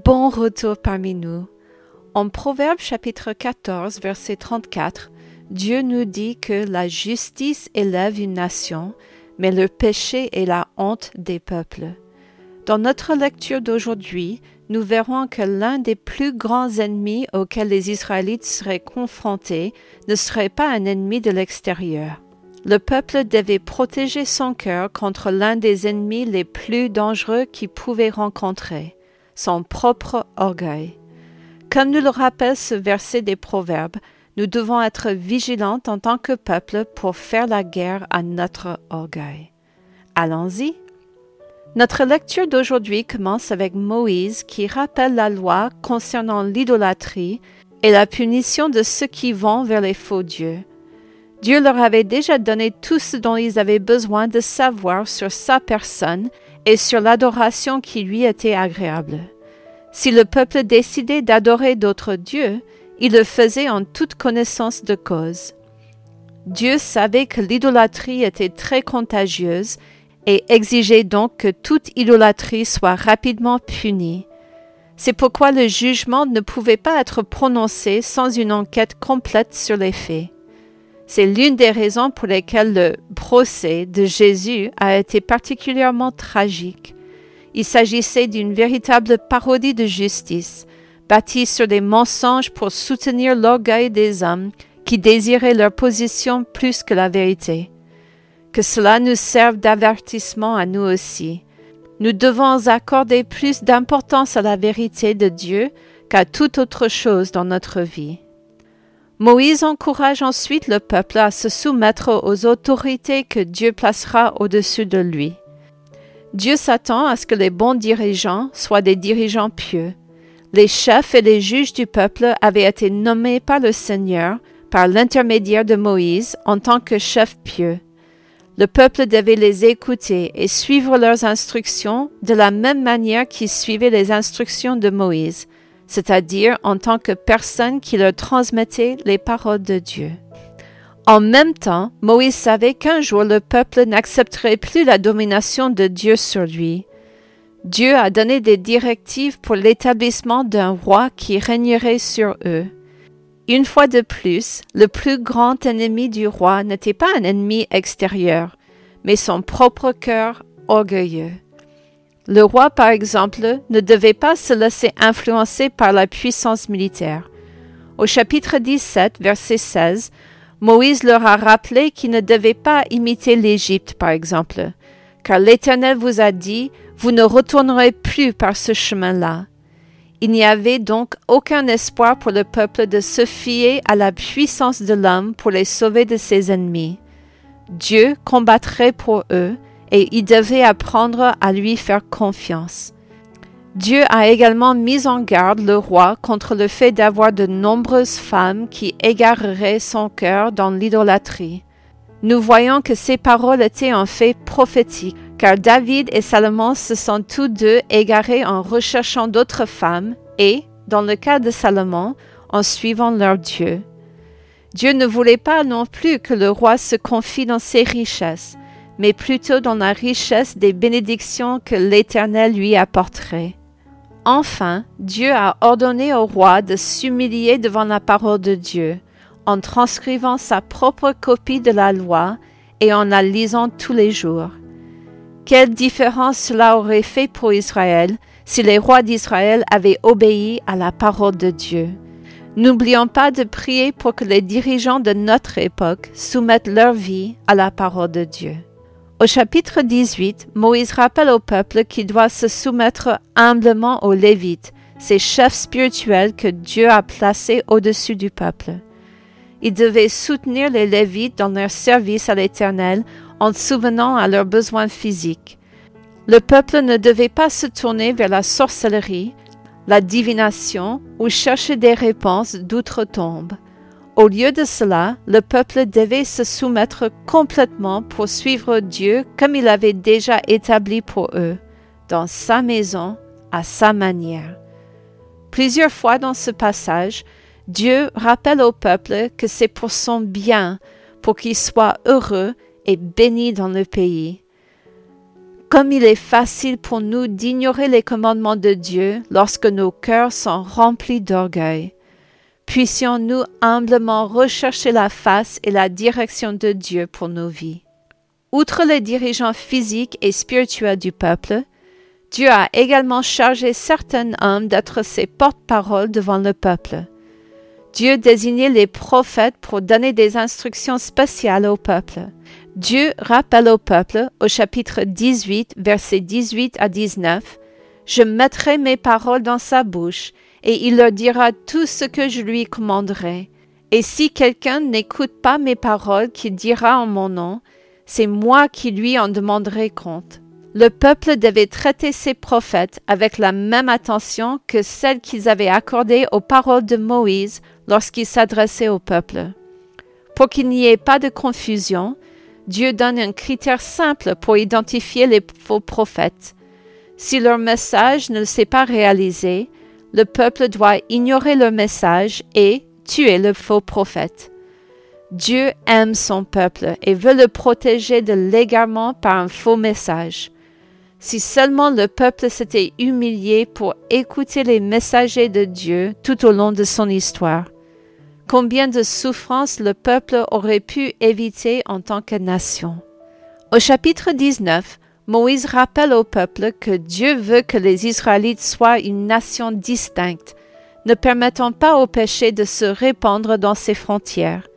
bon retour parmi nous. En Proverbes chapitre 14, verset 34, Dieu nous dit que la justice élève une nation, mais le péché est la honte des peuples. Dans notre lecture d'aujourd'hui, nous verrons que l'un des plus grands ennemis auxquels les Israélites seraient confrontés ne serait pas un ennemi de l'extérieur. Le peuple devait protéger son cœur contre l'un des ennemis les plus dangereux qu'il pouvait rencontrer, son propre orgueil. Comme nous le rappelle ce verset des Proverbes, nous devons être vigilants en tant que peuple pour faire la guerre à notre orgueil. Allons-y! Notre lecture d'aujourd'hui commence avec Moïse qui rappelle la loi concernant l'idolâtrie et la punition de ceux qui vont vers les faux dieux. Dieu leur avait déjà donné tout ce dont ils avaient besoin de savoir sur sa personne et sur l'adoration qui lui était agréable. Si le peuple décidait d'adorer d'autres dieux, il le faisait en toute connaissance de cause. Dieu savait que l'idolâtrie était très contagieuse et exigeait donc que toute idolâtrie soit rapidement punie. C'est pourquoi le jugement ne pouvait pas être prononcé sans une enquête complète sur les faits. C'est l'une des raisons pour lesquelles le procès de Jésus a été particulièrement tragique. Il s'agissait d'une véritable parodie de justice, bâtie sur des mensonges pour soutenir l'orgueil des hommes qui désiraient leur position plus que la vérité. Que cela nous serve d'avertissement à nous aussi. Nous devons accorder plus d'importance à la vérité de Dieu qu'à toute autre chose dans notre vie. Moïse encourage ensuite le peuple à se soumettre aux autorités que Dieu placera au-dessus de lui. Dieu s'attend à ce que les bons dirigeants soient des dirigeants pieux. Les chefs et les juges du peuple avaient été nommés par le Seigneur, par l'intermédiaire de Moïse, en tant que chefs pieux. Le peuple devait les écouter et suivre leurs instructions de la même manière qu'ils suivaient les instructions de Moïse, c'est-à-dire en tant que personne qui leur transmettait les paroles de Dieu. En même temps, Moïse savait qu'un jour le peuple n'accepterait plus la domination de Dieu sur lui. Dieu a donné des directives pour l'établissement d'un roi qui régnerait sur eux. Une fois de plus, le plus grand ennemi du roi n'était pas un ennemi extérieur, mais son propre cœur orgueilleux. Le roi, par exemple, ne devait pas se laisser influencer par la puissance militaire. Au chapitre 17, verset 16, Moïse leur a rappelé qu'ils ne devaient pas imiter l'Égypte, par exemple, car l'Éternel vous a dit « Vous ne retournerez plus par ce chemin-là ». Il n'y avait donc aucun espoir pour le peuple de se fier à la puissance de l'homme pour les sauver de ses ennemis. Dieu combattrait pour eux et ils devaient apprendre à lui faire confiance. Dieu a également mis en garde le roi contre le fait d'avoir de nombreuses femmes qui égareraient son cœur dans l'idolâtrie. Nous voyons que ces paroles étaient en fait prophétiques, car David et Salomon se sont tous deux égarés en recherchant d'autres femmes et, dans le cas de Salomon, en suivant leur Dieu. Dieu ne voulait pas non plus que le roi se confie dans ses richesses, mais plutôt dans la richesse des bénédictions que l'Éternel lui apporterait. Enfin, Dieu a ordonné au roi de s'humilier devant la parole de Dieu, en transcrivant sa propre copie de la loi et en la lisant tous les jours. Quelle différence cela aurait fait pour Israël si les rois d'Israël avaient obéi à la parole de Dieu. N'oublions pas de prier pour que les dirigeants de notre époque soumettent leur vie à la parole de Dieu. Au chapitre 18, Moïse rappelle au peuple qu'il doit se soumettre humblement aux Lévites, ces chefs spirituels que Dieu a placés au-dessus du peuple. Il devait soutenir les Lévites dans leur service à l'Éternel en souvenant à leurs besoins physiques. Le peuple ne devait pas se tourner vers la sorcellerie, la divination ou chercher des réponses d'outre-tombe. Au lieu de cela, le peuple devait se soumettre complètement pour suivre Dieu comme il avait déjà établi pour eux, dans sa maison, à sa manière. Plusieurs fois dans ce passage, Dieu rappelle au peuple que c'est pour son bien, pour qu'il soit heureux et béni dans le pays. Comme il est facile pour nous d'ignorer les commandements de Dieu lorsque nos cœurs sont remplis d'orgueil. Puissions-nous humblement rechercher la face et la direction de Dieu pour nos vies. Outre les dirigeants physiques et spirituels du peuple, Dieu a également chargé certains hommes d'être ses porte-paroles devant le peuple. Dieu désignait les prophètes pour donner des instructions spéciales au peuple. Dieu rappelle au peuple, au chapitre 18, versets 18 à 19, « Je mettrai mes paroles dans sa bouche, et il leur dira tout ce que je lui commanderai. Et si quelqu'un n'écoute pas mes paroles qu'il dira en mon nom, c'est moi qui lui en demanderai compte. » Le peuple devait traiter ses prophètes avec la même attention que celle qu'ils avaient accordée aux paroles de Moïse lorsqu'il s'adressait au peuple. Pour qu'il n'y ait pas de confusion, Dieu donne un critère simple pour identifier les faux prophètes. Si leur message ne s'est pas réalisé, le peuple doit ignorer leur message et tuer le faux prophète. Dieu aime son peuple et veut le protéger de l'égarement par un faux message. Si seulement le peuple s'était humilié pour écouter les messagers de Dieu tout au long de son histoire, combien de souffrances le peuple aurait pu éviter en tant que nation. Au chapitre 19, Moïse rappelle au peuple que Dieu veut que les Israélites soient une nation distincte, ne permettant pas au péché de se répandre dans ses frontières.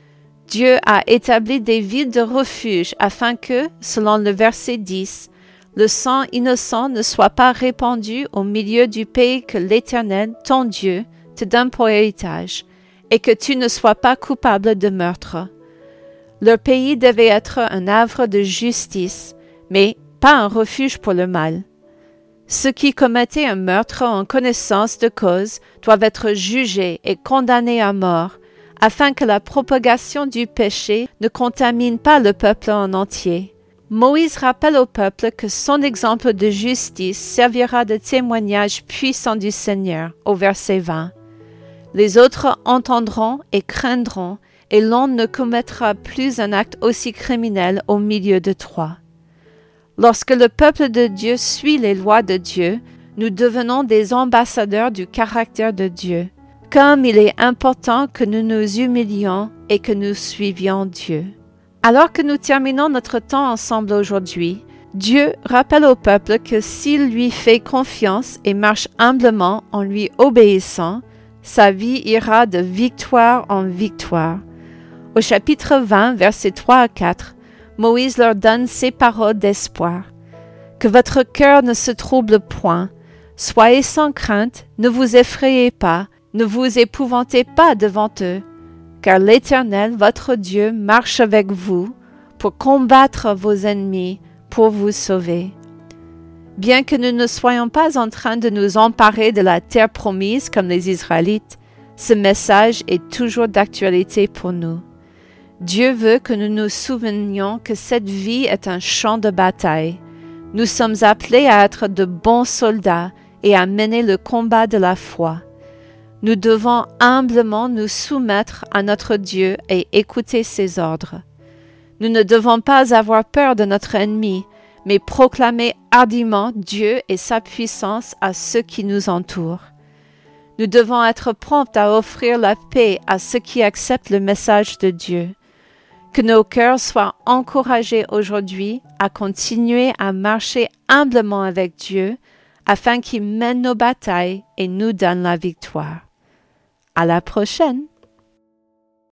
Dieu a établi des villes de refuge afin que, selon le verset 10, le sang innocent ne soit pas répandu au milieu du pays que l'Éternel, ton Dieu, te donne pour héritage, et que tu ne sois pas coupable de meurtre. Leur pays devait être un havre de justice, mais pas un refuge pour le mal. Ceux qui commettaient un meurtre en connaissance de cause doivent être jugés et condamnés à mort, afin que la propagation du péché ne contamine pas le peuple en entier. Moïse rappelle au peuple que son exemple de justice servira de témoignage puissant du Seigneur, au verset 20. Les autres entendront et craindront, et l'on ne commettra plus un acte aussi criminel au milieu de toi. Lorsque le peuple de Dieu suit les lois de Dieu, nous devenons des ambassadeurs du caractère de Dieu. Comme il est important que nous nous humilions et que nous suivions Dieu. Alors que nous terminons notre temps ensemble aujourd'hui, Dieu rappelle au peuple que s'il lui fait confiance et marche humblement en lui obéissant, sa vie ira de victoire en victoire. Au chapitre 20, versets 3 à 4, Moïse leur donne ces paroles d'espoir. « Que votre cœur ne se trouble point, soyez sans crainte, ne vous effrayez pas, ne vous épouvantez pas devant eux, car l'Éternel, votre Dieu, marche avec vous pour combattre vos ennemis, pour vous sauver. » Bien que nous ne soyons pas en train de nous emparer de la terre promise comme les Israélites, ce message est toujours d'actualité pour nous. Dieu veut que nous nous souvenions que cette vie est un champ de bataille. Nous sommes appelés à être de bons soldats et à mener le combat de la foi. Nous devons humblement nous soumettre à notre Dieu et écouter ses ordres. Nous ne devons pas avoir peur de notre ennemi, mais proclamer hardiment Dieu et sa puissance à ceux qui nous entourent. Nous devons être prompts à offrir la paix à ceux qui acceptent le message de Dieu. Que nos cœurs soient encouragés aujourd'hui à continuer à marcher humblement avec Dieu afin qu'il mène nos batailles et nous donne la victoire. À la prochaine!